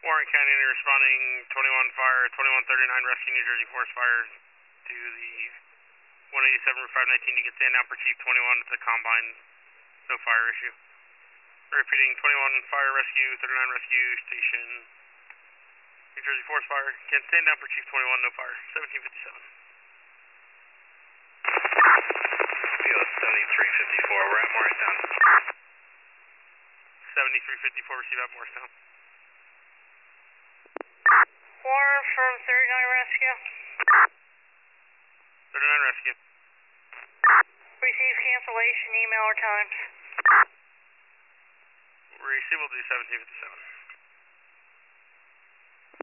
Warren County responding 21 fire, 2139 rescue New Jersey Forest Fire to the 187 Route 519. You can stand down for Chief 21. It's a combine, no fire issue. Repeating 21 fire rescue, 39 rescue station. New Jersey Forest Fire. Can stand down for Chief 21, no fire. 1757. PO 7354, we're at Morristown. 7354, receive at Morristown. Warren from 39 Rescue. 39 rescue. Receive cancellation, email or times. Receive will do 1757.